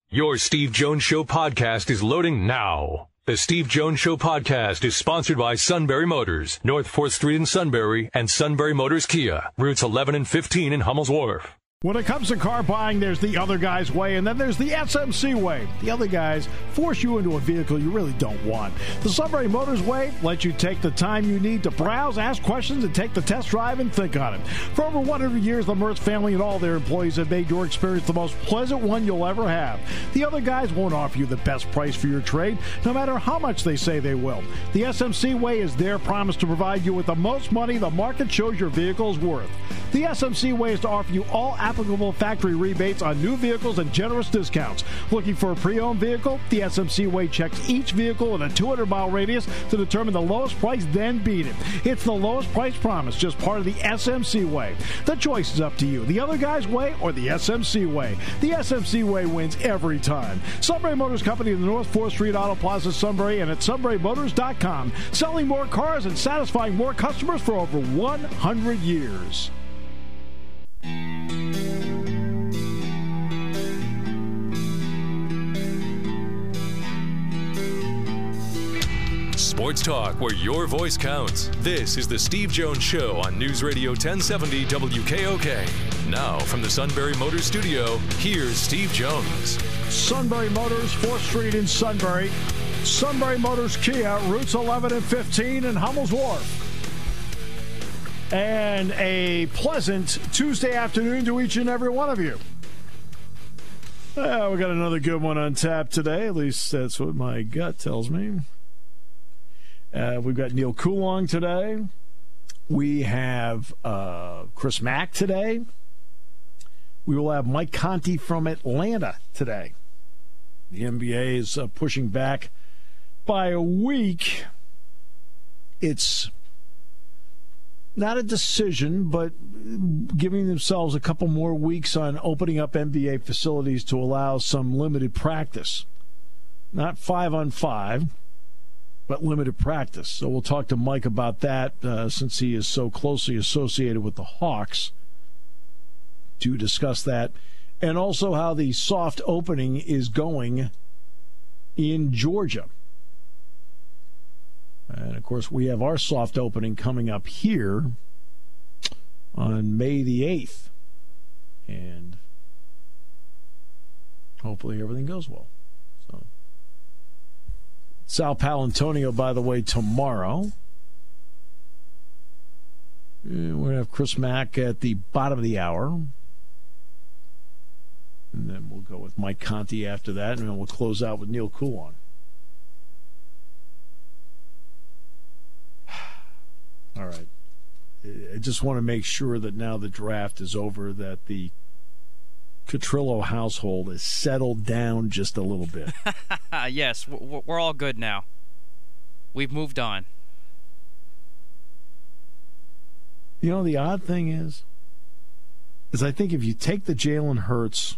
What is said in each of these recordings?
Your Steve Jones Show podcast is loading now. The Steve Jones Show podcast is sponsored by Sunbury Motors, North 4th Street in Sunbury, and Sunbury Motors Kia, routes 11 and 15 in Hummel's Wharf. When it comes to car buying, there's the other guy's way, and then there's the SMC way. The other guys force you into a vehicle you really don't want. The Sunbury Motors way lets you take the time you need to browse, ask questions, and take the test drive and think on it. For over 100 years, the Mertz family and all their employees have made your experience the most pleasant one you'll ever have. The other guys won't offer you the best price for your trade, no matter how much they say they will. The SMC way is their promise to provide you with the most money the market shows your vehicle is worth. The SMC way is to offer you all applicable factory rebates on new vehicles and generous discounts. Looking for a pre-owned vehicle? The SMC way checks each vehicle in a 200-mile radius to determine the lowest price, then beat it. It's the lowest price promise, just part of the SMC way. The choice is up to you. The other guy's way or the SMC way. The SMC way wins every time. Sunbury Motors Company in the North 4th Street Auto Plaza, Sunbury, and at sunburymotors.com. Selling more cars and satisfying more customers for over 100 years. Sports talk where your voice counts. This is the Steve Jones Show on News Radio 1070 WKOK. Now from the Sunbury Motors Studio, here's Steve Jones. Sunbury Motors, 4th Street in Sunbury. Sunbury Motors Kia, routes 11 and 15 in Hummel's Wharf. And a pleasant Tuesday afternoon to each and every one of you. We got another good one on tap today. At least that's what my gut tells me. We've got Neil Coulon today. We have Chris Mack today. We will have Mike Conti from Atlanta today. The NBA is pushing back by a week. It's not a decision, but giving themselves a couple more weeks on opening up NBA facilities to allow some limited practice. Not 5-on-5, but limited practice. So we'll talk to Mike about that since he is so closely associated with the Hawks to discuss that. And also how the soft opening is going in Georgia. And, of course, we have our soft opening coming up here on May the 8th. And hopefully everything goes well. So, Sal Palantonio, by the way, tomorrow. We're going to have Chris Mack at the bottom of the hour. And then we'll go with Mike Conti after that, and then we'll close out with Neil Coulon. All right. I just want to make sure that now the draft is over, that the Catrillo household is settled down just a little bit. Yes, we're all good now. We've moved on. You know, the odd thing is I think if you take the Jalen Hurts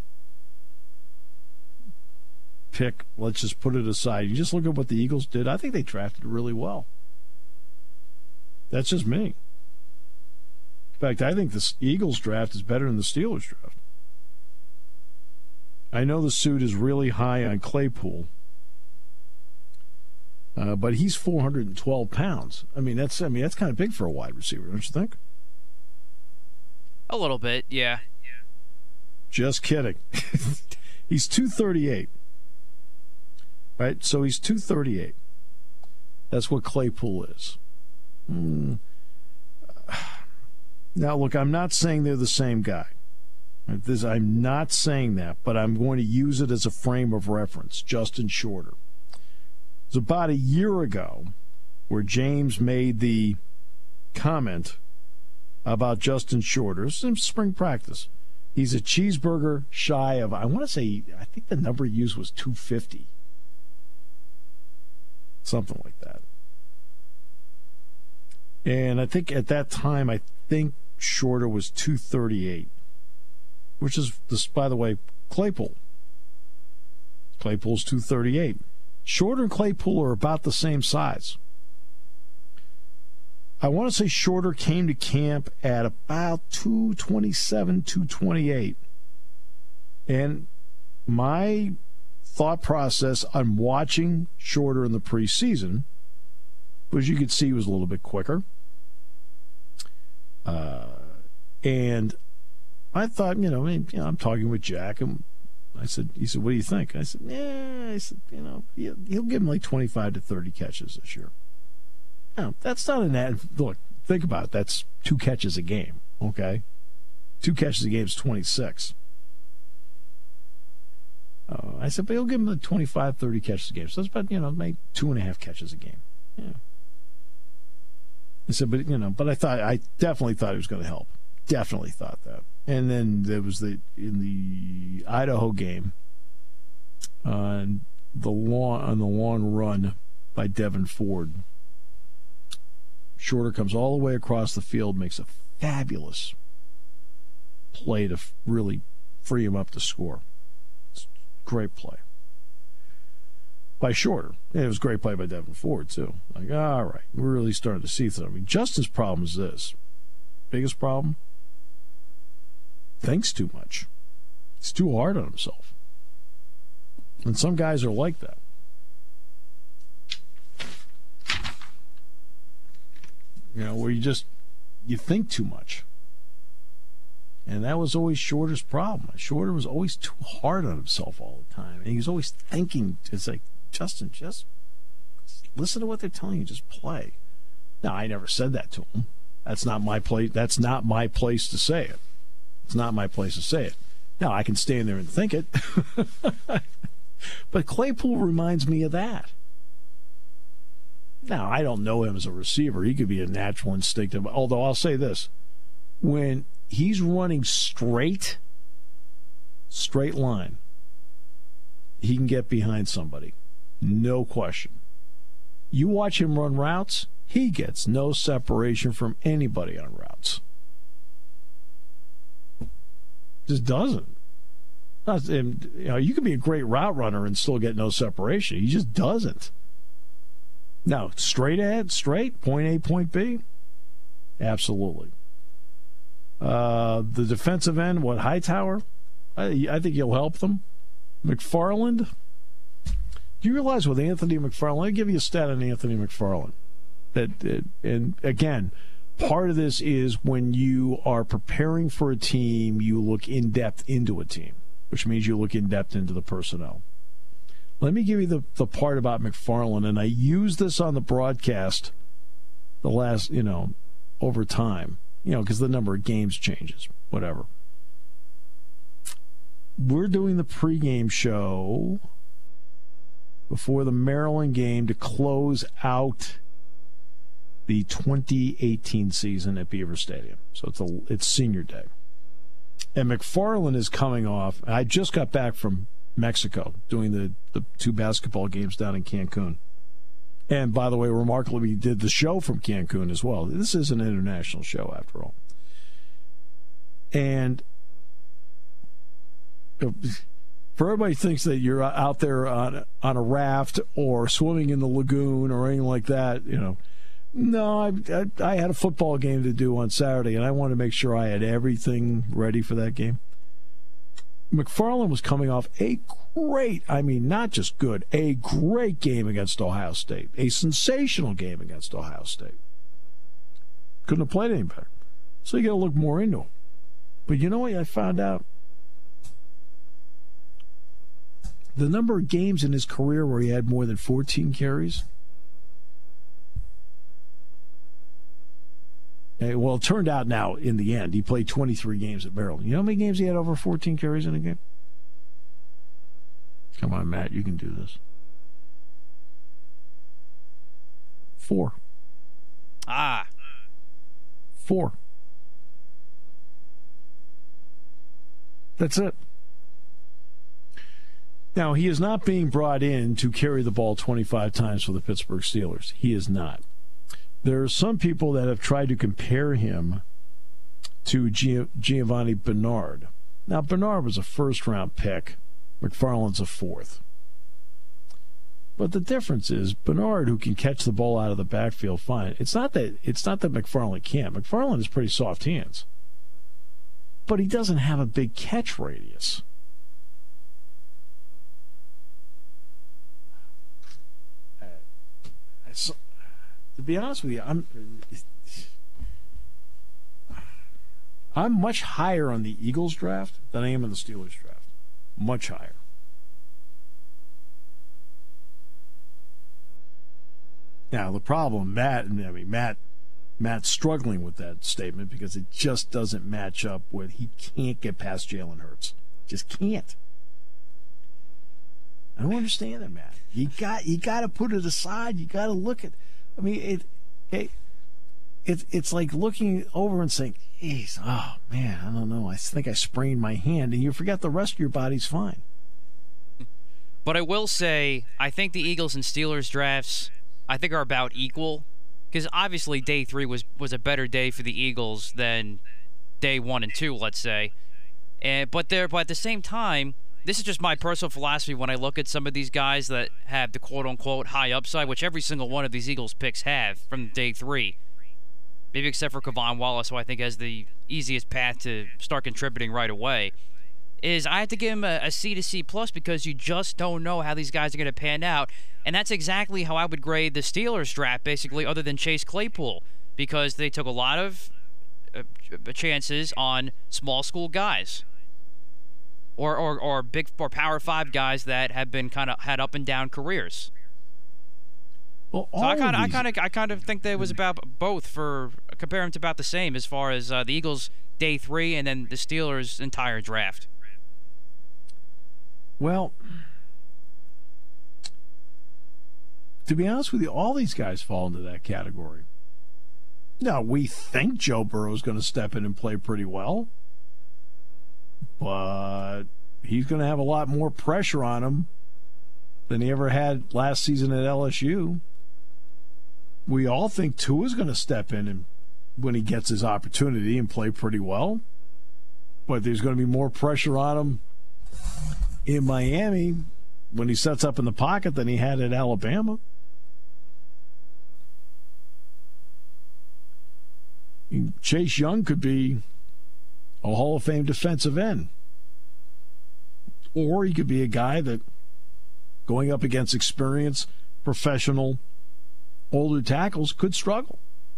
pick, let's just put it aside, you just look at what the Eagles did, I think they drafted really well. That's just me. In fact, I think the Eagles draft is better than the Steelers draft. I know the suit is really high on Claypool, but he's 412 pounds. I mean, that's kind of big for a wide receiver, don't you think? A little bit, yeah. Just kidding. He's 238. Right? So he's 238. That's what Claypool is. Now, look, I'm not saying they're the same guy. I'm not saying that, but I'm going to use it as a frame of reference. Justin Shorter. It was about a year ago where James made the comment about Justin Shorter. This is in spring practice. He's a cheeseburger shy of, I think the number he used was 250. Something like that. And I think at that time, Shorter was 238, which is, by the way, Claypool. Claypool's 238. Shorter and Claypool are about the same size. I want to say Shorter came to camp at about 227, 228. And my thought process on watching Shorter in the preseason was you could see he was a little bit quicker. And I thought, I'm talking with Jack, and he said, what do you think? I said, he'll give him like 25 to 30 catches this year. Now, that's not look, think about it. That's 2 catches a game, okay? 2 catches a game is 26. I said, but he'll give him like 25, 30 catches a game. So that's about, maybe 2.5 catches a game. Yeah. I said, but I definitely thought he was going to help. Definitely thought that. And then there was in the Idaho game, on the long run by Devin Ford. Shorter comes all the way across the field, makes a fabulous play to really free him up to score. It's a great play by Shorter. And it was a great play by Devin Ford, too. Like, all right, we're really starting to see something. Justin's problem is this. Biggest problem? Thinks too much. He's too hard on himself. And some guys are like that. Where you think too much. And that was always Shorter's problem. Shorter was always too hard on himself all the time. And he was always thinking, it's like, Justin, just listen to what they're telling you. Just play. Now, I never said that to him. That's not my place. That's not my place to say it. It's not my place to say it. Now, I can stand there and think it. But Claypool reminds me of that. Now, I don't know him as a receiver. He could be a natural instinctive. Although I'll say this. When he's running straight line, he can get behind somebody. No question. You watch him run routes, he gets no separation from anybody on routes. Just doesn't. You can be a great route runner and still get no separation. He just doesn't. Now, straight, point A, point B? Absolutely. The defensive end, Hightower? I think he'll help them. McFarland? Do you realize with Anthony McFarland, let me give you a stat on Anthony McFarland. And again, part of this is when you are preparing for a team, you look in depth into a team, which means you look in depth into the personnel. Let me give you the part about McFarland, and I use this on the broadcast the last, over time, because the number of games changes, whatever. We're doing the pregame show before the Maryland game to close out the 2018 season at Beaver Stadium. So it's senior day. And McFarland is coming off. I just got back from Mexico doing the 2 basketball games down in Cancun. And by the way, remarkably, we did the show from Cancun as well. This is an international show after all. And for everybody thinks that you're out there on a raft or swimming in the lagoon or anything like that, No, I had a football game to do on Saturday, and I wanted to make sure I had everything ready for that game. McFarland was coming off a great, not just good, a great game against Ohio State. A sensational game against Ohio State. Couldn't have played any better. So you got to look more into him. But you know what I found out? The number of games in his career where he had more than 14 carries. Well, it turned out now, in the end, he played 23 games at Maryland. You know how many games he had over 14 carries in a game? Come on, Matt, you can do this. 4. 4. That's it. Now, he is not being brought in to carry the ball 25 times for the Pittsburgh Steelers. He is not. There are some people that have tried to compare him to Giovanni Bernard. Now, Bernard was a first-round pick. McFarland's a 4th. But the difference is Bernard, who can catch the ball out of the backfield, fine. It's not that McFarland can't. McFarland has pretty soft hands. But he doesn't have a big catch radius. to be honest with you, I'm much higher on the Eagles draft than I am on the Steelers draft. Much higher. Now, the problem, Matt's struggling with that statement because it just doesn't match up with, he can't get past Jalen Hurts. Just can't. I don't understand it, Matt. You got to put it aside. You got to look at, I mean, it's like looking over and saying, geez, oh, man, I don't know. I think I sprained my hand, and you forget the rest of your body's fine. But I will say, I think the Eagles and Steelers drafts, I think, are about equal. Because obviously day 3 was a better day for the Eagles than day 1 and 2, let's say. But at the same time, this is just my personal philosophy when I look at some of these guys that have the quote-unquote high upside, which every single one of these Eagles picks have from day 3. Maybe except for Kevon Wallace, who I think has the easiest path to start contributing right away, is I have to give him a C to C+ because you just don't know how these guys are going to pan out. And that's exactly how I would grade the Steelers draft, basically, other than Chase Claypool, because they took a lot of chances on small school guys. Or big or Power 5 guys that have been kind of had up and down careers. Well, so I kind of think that it was about both for compare them to about the same as far as the Eagles day 3 and then the Steelers entire draft. Well, to be honest with you, all these guys fall into that category. Now, we think Joe Burrow is going to step in and play pretty well, but he's going to have a lot more pressure on him than he ever had last season at LSU. We all think Tua's going to step in and when he gets his opportunity and play pretty well, but there's going to be more pressure on him in Miami when he sets up in the pocket than he had at Alabama. Chase Young could be a Hall of Fame defensive end. Or he could be a guy that, going up against experienced, professional, older tackles, could struggle.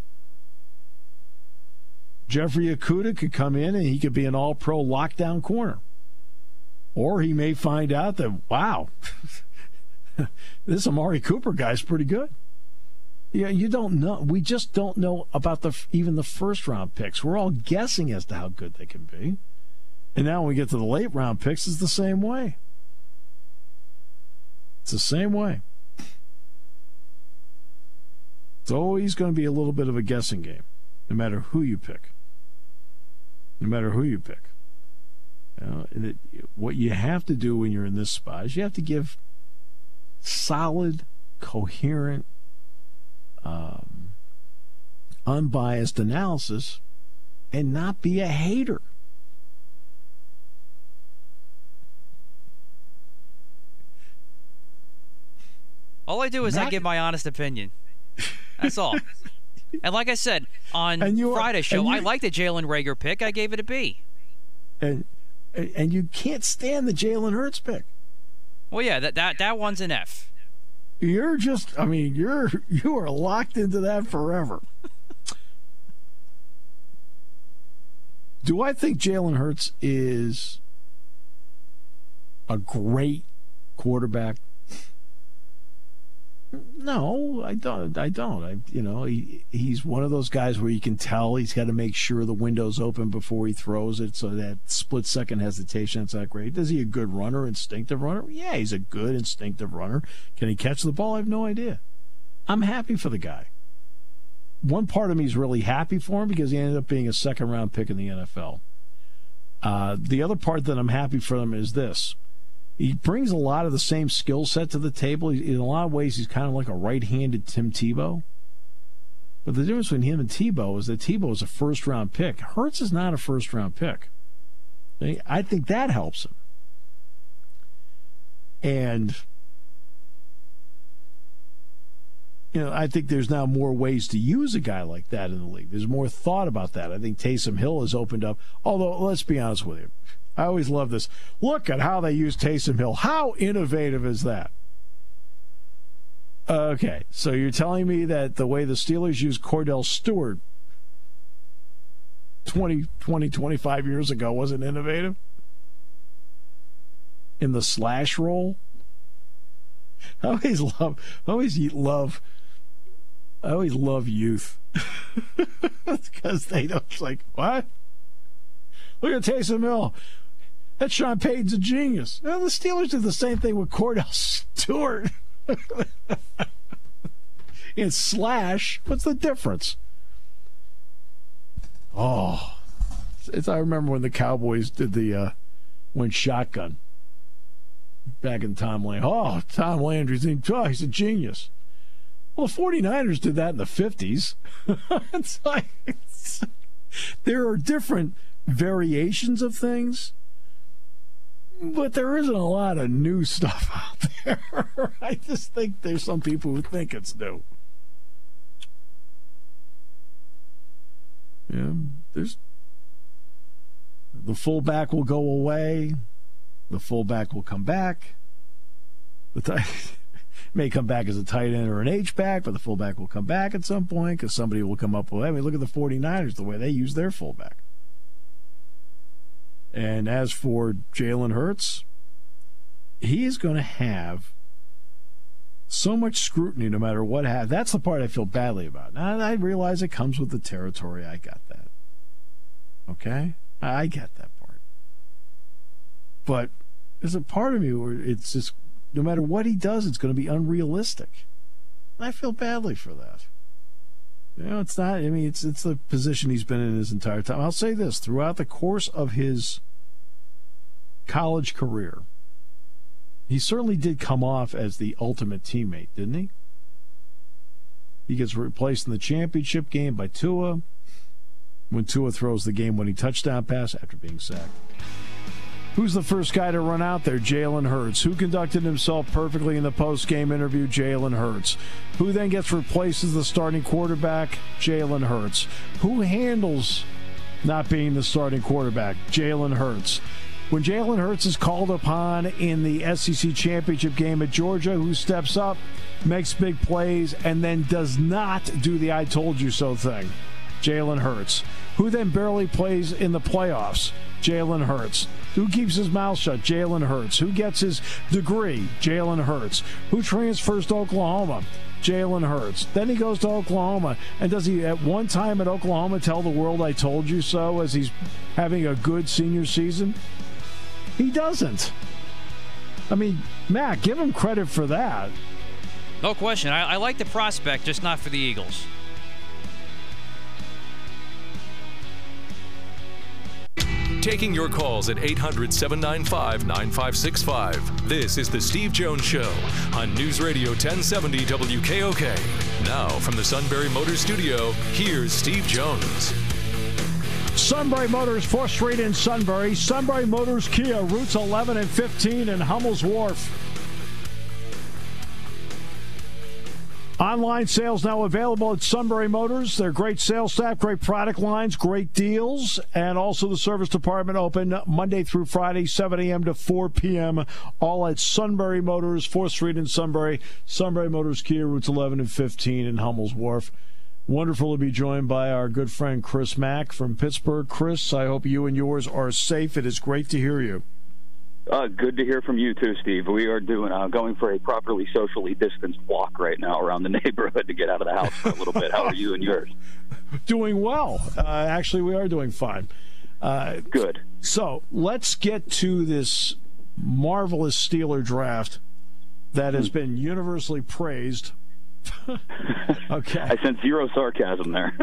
Jeffrey Okudah could come in and he could be an all-pro lockdown corner. Or he may find out that, wow, this Amari Cooper guy's pretty good. Yeah, you don't know. We just don't know about even the first-round picks. We're all guessing as to how good they can be. And now when we get to the late-round picks, it's the same way. It's the same way. It's always going to be a little bit of a guessing game, no matter who you pick. No matter who you pick. What you have to do when you're in this spot is you have to give solid, coherent, unbiased analysis and not be a hater. All I do is I give my honest opinion. That's all. And like I said, on Friday's show, I liked the Jalen Reagor pick. I gave it a B. And you can't stand the Jalen Hurts pick. Well, yeah, that one's an F. You're just, I mean, you are locked into that forever. Do I think Jalen Hurts is a great quarterback? No, I don't. He's one of those guys where you can tell he's got to make sure the window's open before he throws it, so that split-second hesitation, that's not great. Is he a good runner, instinctive runner? Yeah, he's a good instinctive runner. Can he catch the ball? I have no idea. I'm happy for the guy. One part of me is really happy for him because he ended up being a second-round pick in the NFL. The other part that I'm happy for him is this. He brings a lot of the same skill set to the table. In a lot of ways, he's kind of like a right-handed Tim Tebow. But the difference between him and Tebow is that Tebow is a first-round pick. Hurts is not a first-round pick. I think that helps him. And, I think there's now more ways to use a guy like that in the league. There's more thought about that. I think Taysom Hill has opened up. Although, let's be honest with you. I always love this. Look at how they use Taysom Hill. How innovative is that? Okay, so you're telling me that the way the Steelers used Cordell Stewart 25 years ago wasn't innovative? In the slash role? I always love youth. Because they don't, it's like, what? Look at Taysom Hill. That Sean Payton's a genius. Well, the Steelers did the same thing with Cordell Stewart. In slash, what's the difference? Oh, I remember when the Cowboys did went shotgun back in Tom Landry. Oh, Tom Landry, he's a genius. Well, the 49ers did that in the 50s. There are different variations of things, but there isn't a lot of new stuff out there. I just think there's some people who think it's new. Yeah, there's the fullback will go away. The fullback will come back. May come back as a tight end or an H-back, but the fullback will come back at some point because somebody will come up with, I mean, look at the 49ers, the way they use their fullback. And as for Jalen Hurts, he is going to have so much scrutiny no matter what happens. That's the part I feel badly about. Now, I realize it comes with the territory. I got that. Okay? I get that part. But there's a part of me where it's just, no matter what he does, it's going to be unrealistic. And I feel badly for that. You know, it's not, I mean, it's the position he's been in his entire time. I'll say this, throughout the course of his college career, he certainly did come off as the ultimate teammate, didn't he? He gets replaced in the championship game by Tua when Tua throws the game-winning touchdown pass after being sacked. Who's the first guy to run out there? Jalen Hurts. Who conducted himself perfectly in the post-game interview? Jalen Hurts. Who then gets replaced as the starting quarterback? Jalen Hurts. Who handles not being the starting quarterback? Jalen Hurts. When Jalen Hurts is called upon in the SEC championship game at Georgia, who steps up, makes big plays, and then does not do the I told you so thing? Jalen Hurts. Who then barely plays in the playoffs? Jalen Hurts. Who keeps his mouth shut? Jalen Hurts. Who gets his degree? Jalen Hurts. Who transfers to Oklahoma? Jalen Hurts. Then he goes to Oklahoma. And does he at one time at Oklahoma tell the world I told you so as he's having a good senior season? He doesn't. I mean, Matt, give him credit for that. No question. I like the prospect, just not for the Eagles. Taking your calls at 800-795-9565. This is The Steve Jones Show on News Radio 1070 WKOK. Now, from the Sunbury Motors Studio, here's Steve Jones. Sunbury Motors, 4th Street in Sunbury. Sunbury Motors Kia, routes 11 and 15 in Hummel's Wharf. Online sales now available at Sunbury Motors. They're great sales staff, great product lines, great deals, and also the service department open Monday through Friday, 7 a.m. to 4 p.m., all at Sunbury Motors, 4th Street in Sunbury. Sunbury Motors Kia, routes 11 and 15 in Hummel's Wharf. Wonderful to be joined by our good friend Chris Mack from Pittsburgh. Chris, I hope you and yours are safe. It is great to hear you. Good to hear from you, too, Steve. We are going for a properly socially distanced walk right now around the neighborhood to get out of the house for a little bit. How are you and yours? Doing well. Actually, we are doing fine. Good. So let's get to this marvelous Steeler draft that has been universally praised. Okay. I sense zero sarcasm there.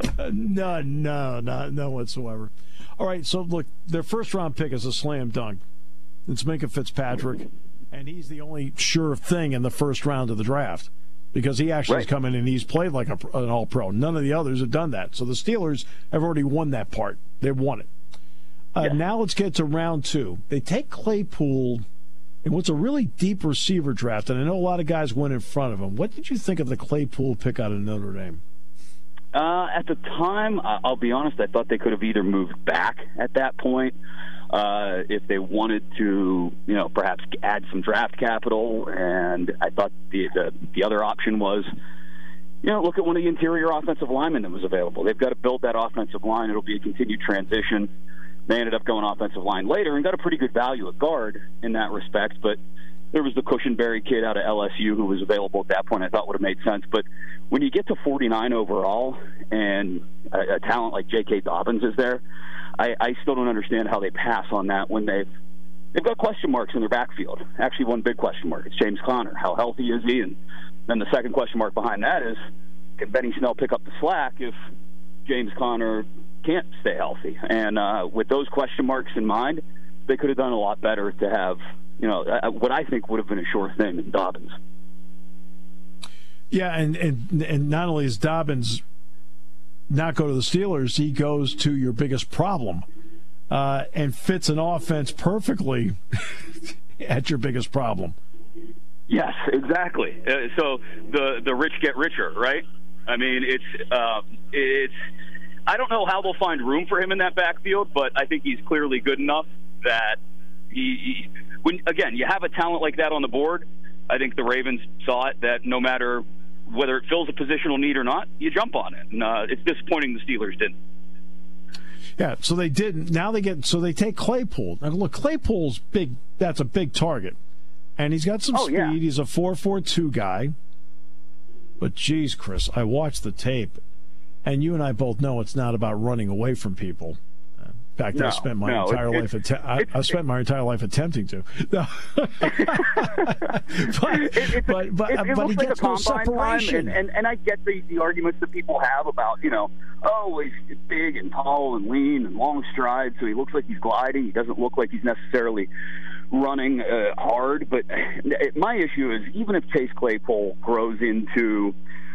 No whatsoever. All right, so look, their first-round pick is a slam dunk. It's Minkah Fitzpatrick, and he's the only sure thing in the first round of the draft because he actually has come in and he's played like an all-pro. None of the others have done that. So the Steelers have already won that part. They've won it. Now let's get to round 2. They take Claypool in what's a really deep receiver draft, and I know a lot of guys went in front of him. What did you think of the Claypool pick out of Notre Dame? At the time, I'll be honest, I thought they could have either moved back at that point if they wanted to, perhaps add some draft capital. And I thought the other option was, look at one of the interior offensive linemen that was available. They've got to build that offensive line. It'll be a continued transition. They ended up going offensive line later and got a pretty good value at guard in that respect. But there was the Cushenberry kid out of LSU who was available at that point. I thought would have made sense. But when you get to 49 overall and a talent like J.K. Dobbins is there, I still don't understand how they pass on that when they've got question marks in their backfield. Actually, one big question mark. It's James Conner. How healthy is he? And then the second question mark behind that is, can Benny Snell pick up the slack if James Conner can't stay healthy? And with those question marks in mind, they could have done a lot better to have, what I think would have been a sure thing in Dobbins. Yeah, and not only is Dobbins not go to the Steelers, he goes to your biggest problem and fits an offense perfectly at your biggest problem. Yes, exactly. So the rich get richer, right? I mean, it's. I don't know how they'll find room for him in that backfield, but I think he's clearly good enough that when you have a talent like that on the board, I think the Ravens saw it that no matter whether it fills a positional need or not, you jump on it. And it's disappointing the Steelers didn't. Yeah, so they didn't. Now they take Claypool. Now look, Claypool's big. That's a big target, and he's got some speed. Yeah. He's a 4.42 guy. But geez, Chris, I watched the tape, and you and I both know it's not about running away from people. In fact, I spent my entire life attempting to. No. but he gets no separation. And I get the arguments that people have about, he's big and tall and lean and long strides, so he looks like he's gliding. He doesn't look like he's necessarily running hard. But my issue is, even if Chase Claypool grows into,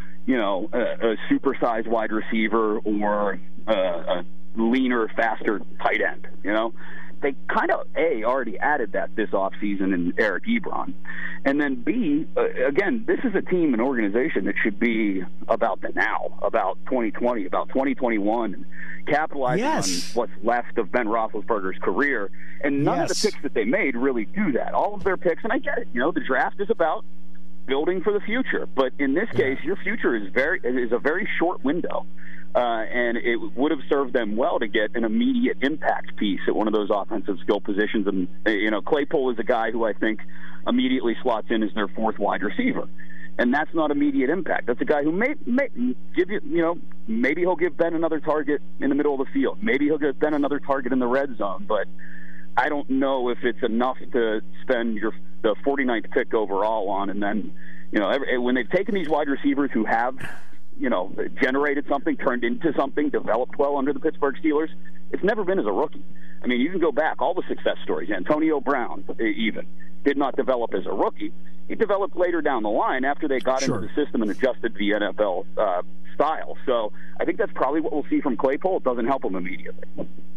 a supersized wide receiver or a leaner, faster tight end, they kind of, already added that this offseason in Eric Ebron. And then B, again, this is a team and organization that should be about the now, about 2020, about 2021, and capitalizing on what's left of Ben Roethlisberger's career. And none of the picks that they made really do that. All of their picks, and I get it, the draft is about building for the future. But in this case, your future is a very short window. And it would have served them well to get an immediate impact piece at one of those offensive skill positions. And, Claypool is a guy who I think immediately slots in as their fourth wide receiver. And that's not immediate impact. That's a guy who may give you, maybe he'll give Ben another target in the middle of the field. Maybe he'll give Ben another target in the red zone. But I don't know if it's enough to spend the 49th pick overall on. And then, when they've taken these wide receivers who have generated something, turned into something, developed well under the Pittsburgh Steelers, it's never been as a rookie. I mean, you can go back, all the success stories. Antonio Brown, even, did not develop as a rookie. He developed later down the line after they got into the system and adjusted to the NFL style. So I think that's probably what we'll see from Claypool. It doesn't help him immediately.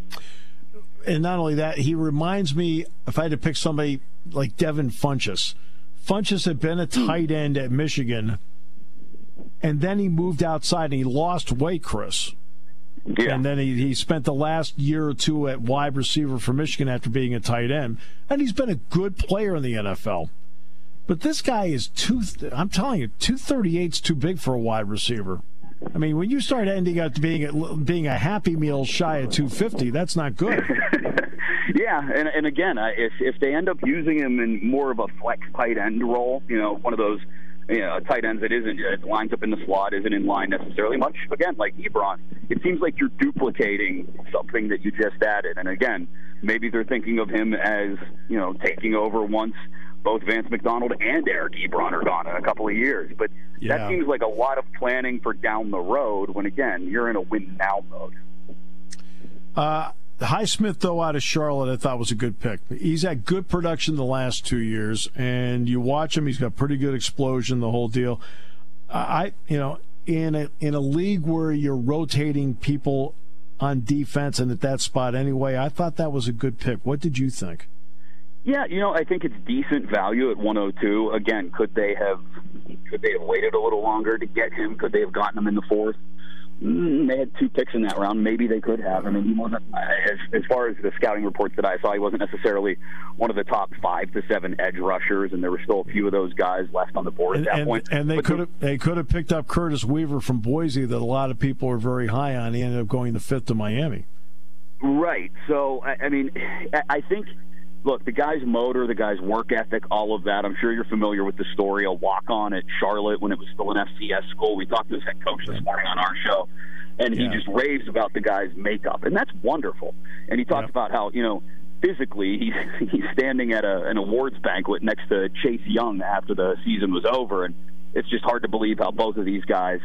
And not only that, he reminds me, if I had to pick somebody like Devin Funchess. Funchess had been a tight end at Michigan, and then he moved outside and he lost weight, Chris. Yeah. And then he spent the last year or two at wide receiver for Michigan after being a tight end. And he's been a good player in the NFL. But this guy is I'm telling you, 238 is too big for a wide receiver. I mean, when you start ending up being a Happy Meal shy of 250, that's not good. Yeah, and again, if they end up using him in more of a flex tight end role, one of those tight ends that it lines up in the slot, isn't in line necessarily much, again, like Ebron, it seems like you're duplicating something that you just added. And again, maybe they're thinking of him as, taking over once both Vance McDonald and Eric Ebron are gone in a couple of years. But that seems like a lot of planning for down the road when, again, you're in a win-now mode. Highsmith, though, out of Charlotte, I thought was a good pick. He's had good production the last 2 years, and you watch him, he's got pretty good explosion, the whole deal. In a league where you're rotating people on defense and at that spot anyway, I thought that was a good pick. What did you think? Yeah, I think it's decent value at 102. Again, could they have waited a little longer to get him? Could they have gotten him in the fourth? They had 2 picks in that round. Maybe they could have. I mean, he wasn't, as far as the scouting reports that I saw, he wasn't necessarily one of the top 5 to 7 edge rushers, and there were still a few of those guys left on the board at that point. And they could have picked up Curtis Weaver from Boise that a lot of people were very high on. He ended up going the 5th to Miami. Right. So, I mean, I think, look, the guy's motor, the guy's work ethic, all of that. I'm sure you're familiar with the story. A walk-on at Charlotte when it was still an FCS school. We talked to his head coach this morning on our show, and he just raves about the guy's makeup, and that's wonderful. And he talks about how, physically he's standing at an awards banquet next to Chase Young after the season was over, and it's just hard to believe how both of these guys,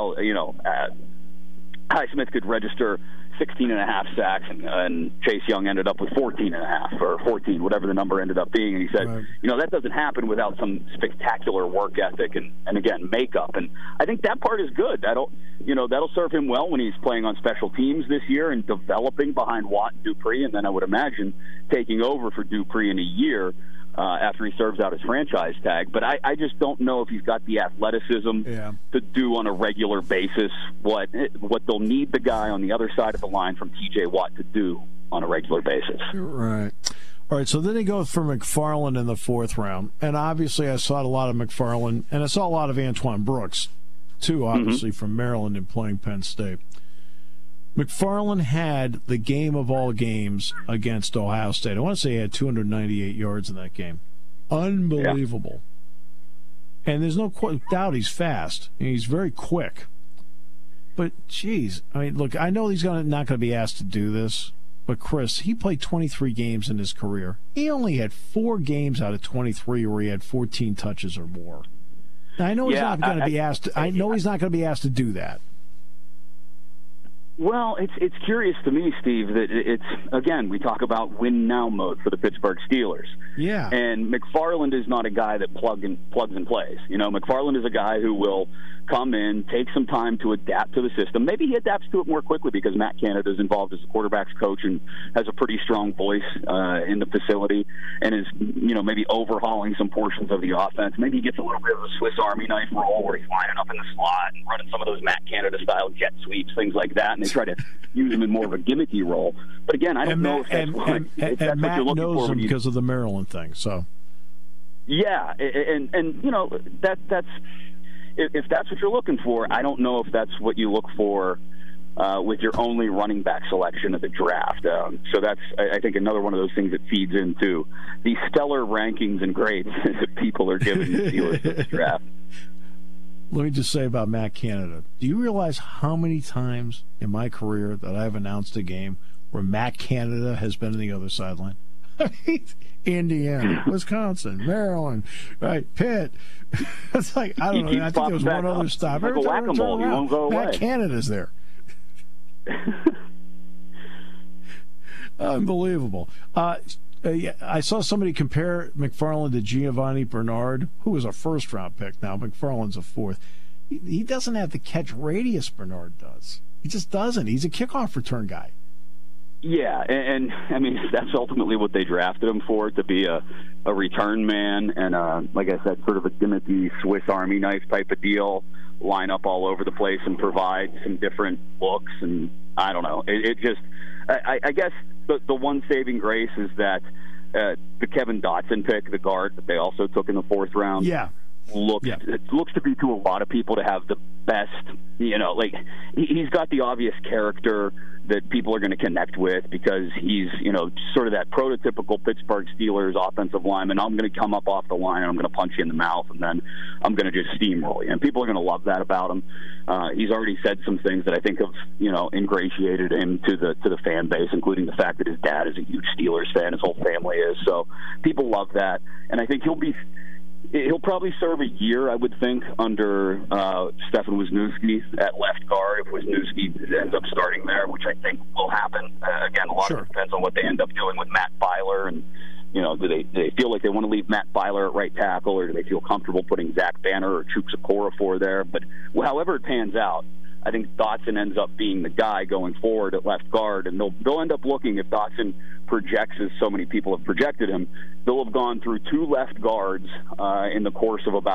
Highsmith could register 16.5 sacks, and Chase Young ended up with 14.5 or 14, whatever the number ended up being. And he said, that doesn't happen without some spectacular work ethic and again, makeup. And I think that part is good. That'll serve him well when he's playing on special teams this year and developing behind Watt and Dupree. And then I would imagine taking over for Dupree in a year after he serves out his franchise tag. But I just don't know if he's got the athleticism to do on a regular basis what they'll need the guy on the other side of the line from T.J. Watt to do on a regular basis. Right. All right, so then he goes for McFarland in the 4th round. And obviously I saw a lot of McFarland, and I saw a lot of Antoine Brooks, too, obviously, from Maryland and playing Penn State. McFarland had the game of all games against Ohio State. I want to say he had 298 yards in that game. Unbelievable. Yeah. And there's no doubt he's fast. He's very quick. But, geez, I mean, look, I know he's not going to be asked to do this, but, Chris, he played 23 games in his career. He only had 4 games out of 23 where he had 14 touches or more. Now, I know he's not going to be asked. I know he's not going to be asked to do that. Well, it's curious to me, Steve, that it's, again, we talk about win now mode for the Pittsburgh Steelers. Yeah. And McFarland is not a guy that plugs and plays. McFarland is a guy who will come in, take some time to adapt to the system. Maybe he adapts to it more quickly because Matt Canada is involved as the quarterback's coach and has a pretty strong voice in the facility and is, maybe overhauling some portions of the offense. Maybe he gets a little bit of a Swiss Army knife role where he's lining up in the slot and running some of those Matt Canada-style jet sweeps, things like that, and they try to use him in more of a gimmicky role. But again, I don't know if that's what you're looking for. Because of the Maryland thing, so. Yeah, and that's if that's what you're looking for, I don't know if that's what you look for with your only running back selection of the draft. So that's, I think, another one of those things that feeds into the stellar rankings and grades that people are giving the Steelers in this draft. Let me just say about Matt Canada. Do you realize how many times in my career that I've announced a game where Matt Canada has been on the other sideline? Indiana, Wisconsin, Maryland, right? Pitt. It's like, I don't know. I think there was one other stop. Like a whack-a-mole. You won't go away. Matt Canada's there. Unbelievable. I saw somebody compare McFarland to Giovanni Bernard, who was a first-round pick. Now McFarland's a 4th. He doesn't have the catch radius Bernard does. He just doesn't. He's a kickoff return guy. Yeah, and I mean, that's ultimately what they drafted him for, to be a return man and, like I said, sort of a gimmicky Swiss Army knife type of deal, line up all over the place and provide some different looks. And I don't know. It just, I guess the one saving grace is that the Kevin Dotson pick, the guard that they also took in the 4th round, it looks to be to a lot of people to have the best, he's got the obvious character that people are going to connect with because he's, sort of that prototypical Pittsburgh Steelers offensive lineman. I'm going to come up off the line and I'm going to punch you in the mouth and then I'm going to just steamroll you. And people are going to love that about him. He's already said some things that I think have, ingratiated him to the fan base, including the fact that his dad is a huge Steelers fan. His whole family is. So people love that. And I think he'll probably serve a year, I would think, under Stefan Wisniewski at left guard if Wisniewski ends up starting there, which I think will happen. Again, a lot of it depends on what they end up doing with Matt Filer. And, do they feel like they want to leave Matt Filer at right tackle, or do they feel comfortable putting Zach Banner or Chuks Okorafor there? But however it pans out, I think Dotson ends up being the guy going forward at left guard, and they'll end up looking, if Dotson projects as so many people have projected him, they'll have gone through 2 left guards in the course of about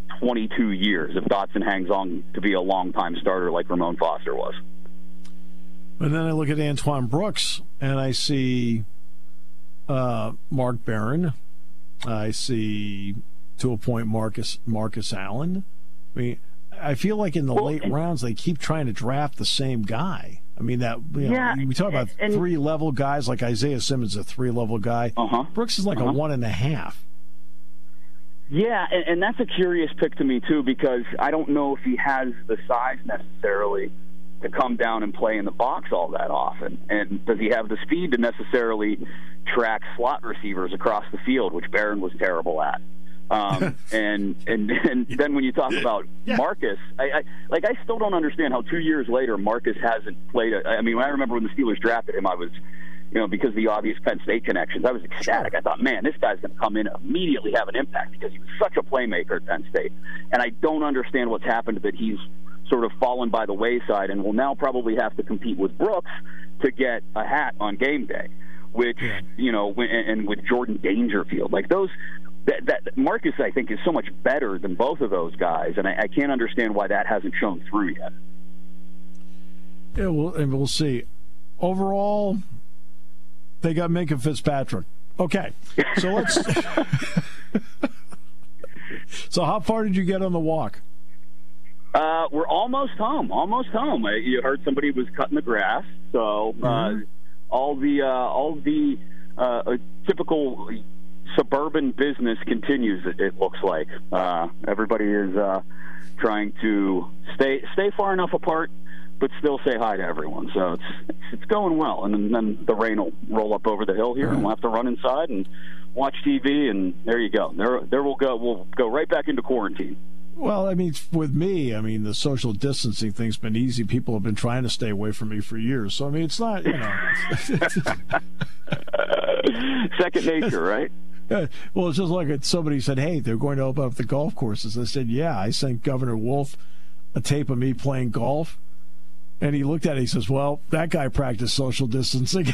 22 years if Dotson hangs on to be a long-time starter like Ramon Foster was. And then I look at Antoine Brooks, and I see Mark Barron. I see, to a point, Marcus Allen. I mean, I feel like in the late rounds they keep trying to draft the same guy. I mean, we talk about three-level guys, like Isaiah Simmons, a three-level guy. Brooks is like a 1.5. Yeah, and that's a curious pick to me, too, because I don't know if he has the size necessarily to come down and play in the box all that often. And does he have the speed to necessarily track slot receivers across the field, which Barron was terrible at? And then when you talk about Marcus, I still don't understand how 2 years later Marcus hasn't played. I mean, when I remember when the Steelers drafted him, I was, because of the obvious Penn State connections, I was ecstatic. I thought, man, this guy's going to come in and immediately have an impact because he was such a playmaker at Penn State. And I don't understand what's happened, that he's sort of fallen by the wayside and will now probably have to compete with Brooks to get a hat on game day, which, and with Jordan Dangerfield. Like those, that Marcus, I think, is so much better than both of those guys, and I can't understand why that hasn't shown through yet. Yeah, we'll see. Overall, they got Minkah Fitzpatrick. Okay, so let's. So how far did you get on the walk? We're almost home. You heard somebody was cutting the grass, so all the typical suburban business continues. It looks like everybody is trying to stay far enough apart, but still say hi to everyone. So it's going well, and then the rain will roll up over the hill here, and we'll have to run inside and watch TV, and there you go. There we'll go. We'll go right back into quarantine. Well, I mean, with me, the social distancing thing's been easy. People have been trying to stay away from me for years. So, I mean, it's not, second nature, right? Well, it's just like somebody said, hey, they're going to open up the golf courses. I said, yeah. I sent Governor Wolf a tape of me playing golf. And he looked at it. He says, well, that guy practiced social distancing.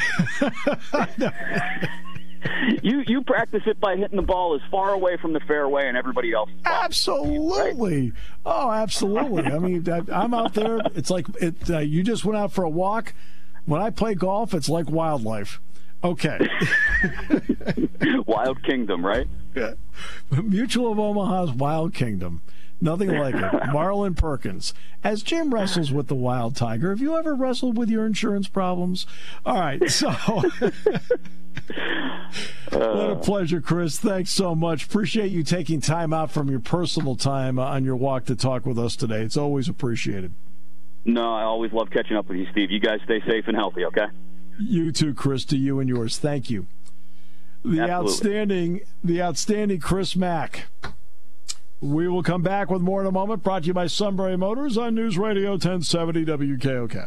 You practice it by hitting the ball as far away from the fairway and everybody else. Absolutely. Right? Oh, absolutely. I mean, I'm out there. It's like you just went out for a walk. When I play golf, it's like wildlife. Okay. Wild Kingdom, right? Yeah. Mutual of Omaha's Wild Kingdom. Nothing like it. Marlon Perkins. As Jim wrestles with the wild tiger, have you ever wrestled with your insurance problems? All right, so what a pleasure, Chris. Thanks so much. Appreciate you taking time out from your personal time on your walk to talk with us today. It's always appreciated. No, I always love catching up with you, Steve. You guys stay safe and healthy, okay? You too, Chris. To you and yours. Thank you. The outstanding Chris Mack. We will come back with more in a moment. Brought to you by Sunbury Motors on News Radio 1070 WKOK.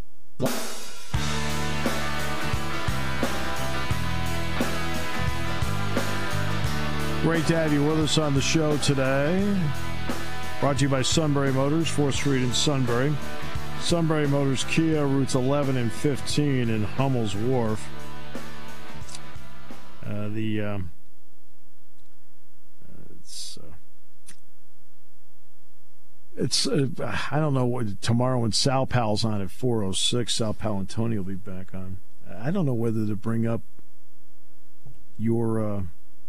Great to have you with us on the show today. Brought to you by Sunbury Motors, 4th Street in Sunbury. Sunbury Motors Kia, routes 11 and 15 in Hummel's Wharf. I don't know what tomorrow when Sal Pal's on at 4:06. Sal Palantoni will be back on. I don't know whether to bring up your.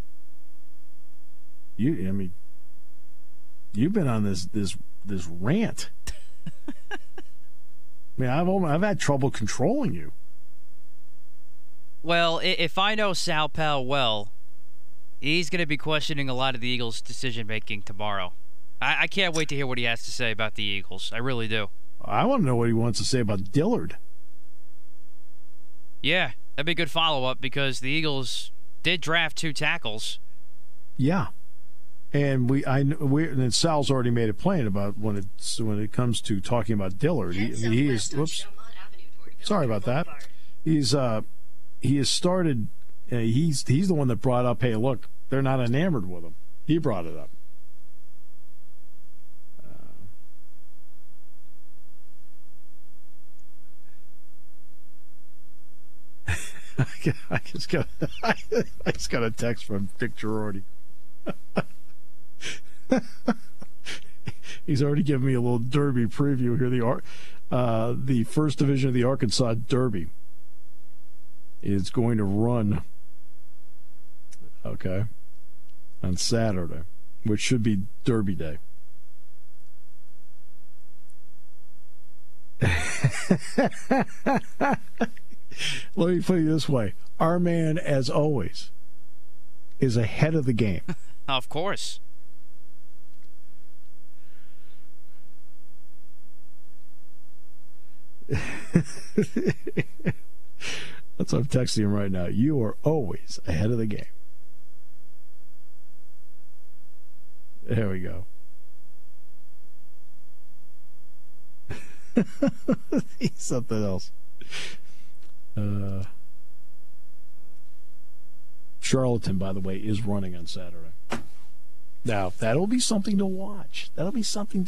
You've been on this rant. I mean, I've had trouble controlling you. Well, if I know Sal Pal well, he's going to be questioning a lot of the Eagles' decision-making tomorrow. I can't wait to hear what he has to say about the Eagles. I really do. I want to know what he wants to say about Dillard. Yeah, that'd be a good follow-up because the Eagles did draft 2 tackles. Yeah. And and Sal's already made it plain about when it comes to talking about Dillard. He is. Whoops. Sorry about that. He has started. He's the one that brought up. Hey, look, they're not enamored with him. He brought it up. I just got a text from Dick Girardi. He's already given me a little Derby preview here. The first division of the Arkansas Derby is going to run, on Saturday, which should be Derby Day. Let me put it this way. Our man, as always, is ahead of the game. Of course. That's what I'm texting him right now. You are always ahead of the game. There we go. He's something else. Charlatan, by the way, is running on Saturday. Now, that'll be something to watch. Something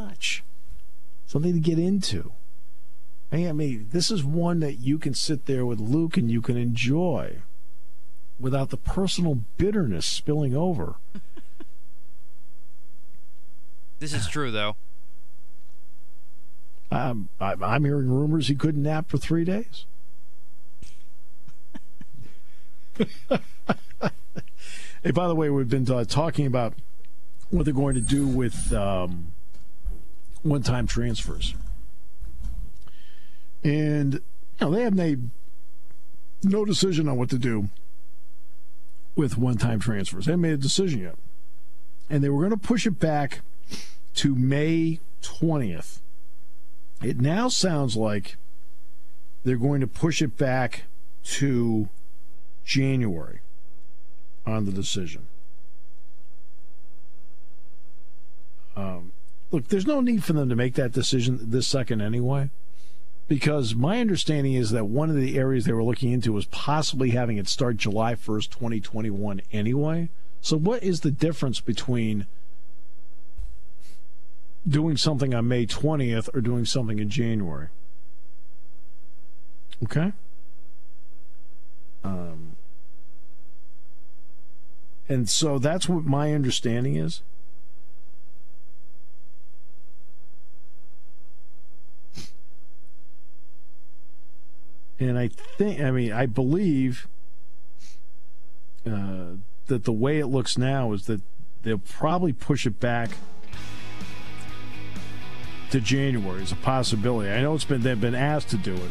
to get into. I mean, this is one that you can sit there with Luke and you can enjoy without the personal bitterness spilling over. This is true, though. I'm hearing rumors he couldn't nap for 3 days. Hey, by the way, we've been talking about what they're going to do with one-time transfers. And they have made no decision on what to do with one-time transfers. They haven't made a decision yet. And they were going to push it back to May 20th. It now sounds like they're going to push it back to January on the decision. Look, there's no need for them to make that decision this second anyway, because my understanding is that one of the areas they were looking into was possibly having it start July 1st, 2021 anyway. So what is the difference between doing something on May 20th or doing something in January? Okay? And so that's what my understanding is. And I believe that the way it looks now is that they'll probably push it back to January as a possibility. I know they've been asked to do it.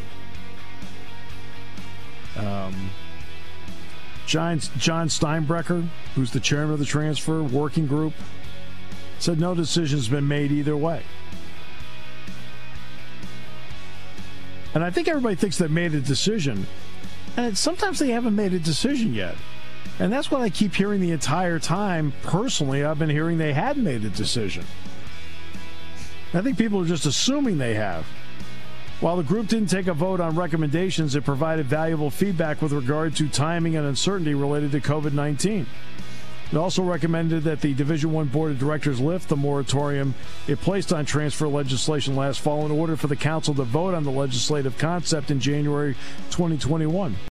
John Steinbrecher, who's the chairman of the transfer working group, said no decision's been made either way. And I think everybody thinks they've made a decision. And sometimes they haven't made a decision yet. And that's what I keep hearing the entire time. Personally, I've been hearing they hadn't made a decision. I think people are just assuming they have. While the group didn't take a vote on recommendations, it provided valuable feedback with regard to timing and uncertainty related to COVID-19. It also recommended that the Division I Board of Directors lift the moratorium it placed on transfer legislation last fall in order for the council to vote on the legislative concept in January 2021.